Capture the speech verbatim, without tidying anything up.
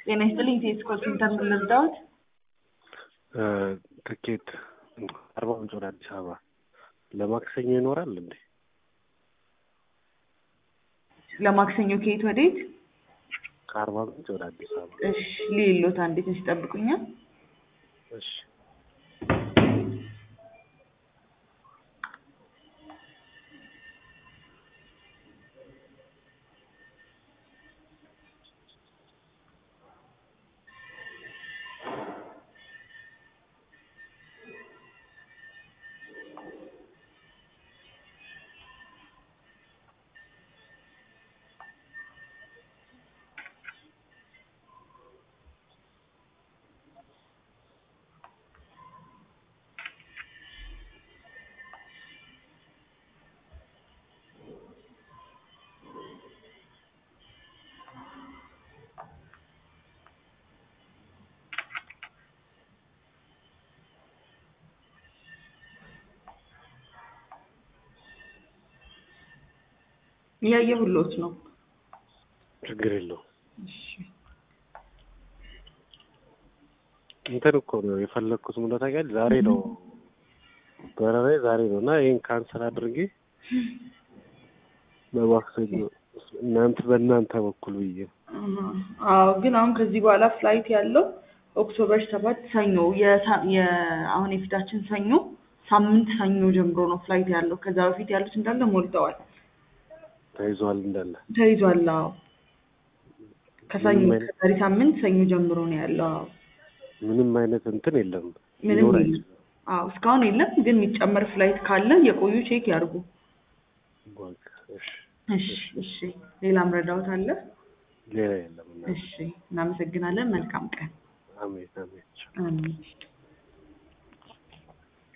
ጤና ይስጥልኝ ቴስ ኮል ሴንተር ምን ልርዳዎት? ትኬት አርባ ምንጭ ወደ አዲስ አበባ ለማክሰኞ ይኖራል እንዴ? ለማክሰኞ ከየት ወዴት? ከአርባ ምንጭ ወደ አዲስ አበባ። እሺ ሊሎት አንዴ ትንሽ ጠብቁኛል። እሺ ያየሁሎት ነው። ችግር የለውም። እሺ እንትን እኮ ነው የፈለኩት ምን ታውቂያለሽ? ዛሬ ነው በረራዬ ዛሬ ነው እና ይሄን ካንሰል አድርጌ በማክሰኞ እናንተ በእናንተ በኩል ብዬ አዎ። ግን አሁን ከዚህ በኋላ ፍላይት ያለው ኦክቶበር ሰባት ሰኞ የአሁን የፊታችን ሰኞ ሳምንት ሰኞ ጀምሮ ነው ፍላይት ያለው። ከዛ በፊት ያሉት እንዳለ ሞልተዋል። ተይዟል እንዳለ ተይዟል። አዎ ከሰኞ ከዛሬ ሳምንት ሰኞ ጀምሮ ነው ያለው። አዎ ምንም አይነት እንትን የለም። ምንም የለም። አዎ እስካሁን የለም። ግን የሚጨመር ፍላይት ካለ የቆዩ ቼክ ያርጉ። እሺ እሺ። ሌላ ምረዳዎት አለ? ሌላ የለም። እሺ እናመሰግናለን። መልካም ቀን። አሜን አሜን። አሜን።